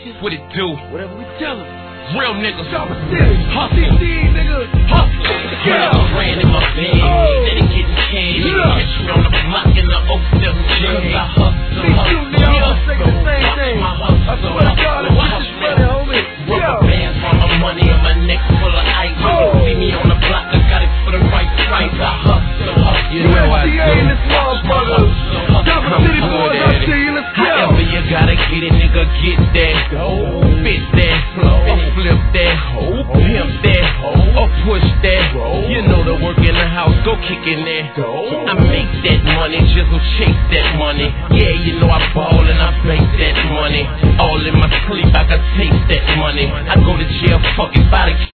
What it do? Whatever we tell them. Real niggas. Chopper City. Hustle. DC, nigga. Hustle. Yeah. Ran in my bed. Let it get cash. Catch me on the block in the Oak Hill. Cause I hustle. Me too, nigga. I was thinking the same thing. I swear to God, this is money, homie. Rubber bands on my money and my neck full of ice. See me on the block, I got it for the right price. I hustle. You know I do. In this motherfucker. Chopper City boys, I see you. Let's go. However you gotta get it, nigga, get that. Fit that. Flip that. Pimp that. Or push that. You know the work in the house, go kick in there. I make that money, jizzle chase that money. Yeah, you know I ball and I bake that money. All in my sleep, I can taste that money. I go to jail, fuck it, by the